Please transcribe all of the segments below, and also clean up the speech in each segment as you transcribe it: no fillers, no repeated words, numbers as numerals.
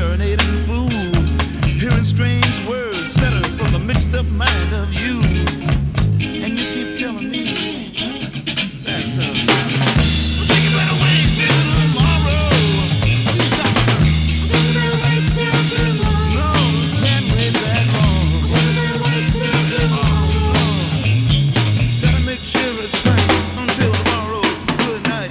serenading fool, hearing strange words settled from the mixed up mind of you. And you keep telling me that we'll take you better wait till tomorrow. Wait till tomorrow. No, can't wait that long. Wait till tomorrow. Gotta make sure it's right until tomorrow. Good night.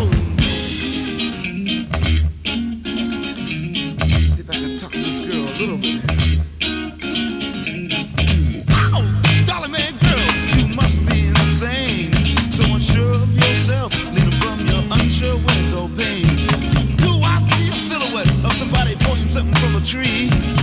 See if I can talk to this girl a little bit. Ow! Darling man, girl, you must be insane. So unsure of yourself, leaning from your unsure window pane. Do I see a silhouette of somebody pointing something from a tree?